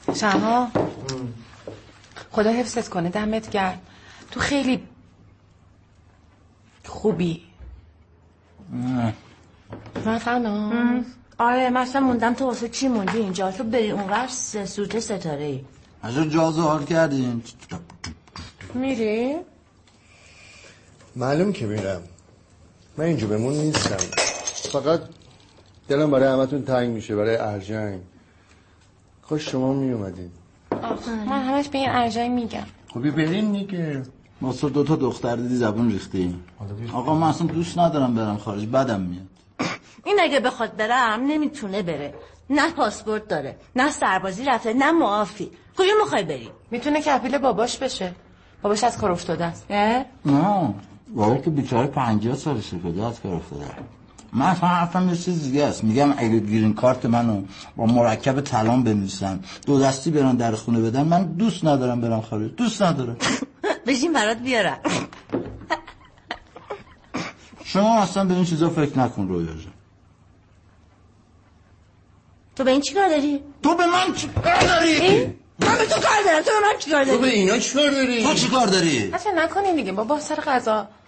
شما خدا حفظت کنه، دمت گرم. تو خیلی خوبی. مثلا آره مثلا موندم تو واسه چی موندی اینجا؟ تو بری اونور سوت ستاره ای. اجا جازو حال کردین؟ میری؟ معلوم که میرم. من اینجا بمون نیستم. فقط دلم برای همتون تنگ میشه، برای ارجنگ. کاش شما میومدین. من همش به این ارجنگ میگم. خب برین دیگه. ماستر 2 تا دختر دیدی زبون ریختی. آقا من اصلا دوست ندارم برم خارج، بدم میاد. این اگه بخواد برم نمیتونه بره. نه پاسپورت داره، نه سربازی رفته، نه معافی. کجا میخوای بری؟ میتونه کفیل باباش بشه. باباش از کار افتاده است. نه بابا که بیچاره 50 سالشه کجا از کار افتاده. من اصلا حرفم یه چیز دیگه است. میگم اگه گرین کارت منو با مرکب طلا بنویسن، 2 دستی برن در خونه بدن، من دوست ندارم برم خارج. دوست ندارم. بشین برات بیارم. شما اصلا به این چیزا فکر نکن رویا جان. تو به این چی کار داری؟ تو به من چی کار داری؟ من به تو کار دارم، تو به من چی کار داری؟ تو به اینا چی کار داری؟ تو چی کار داری؟ اصلا نکنین دیگه بابا، سر غذا.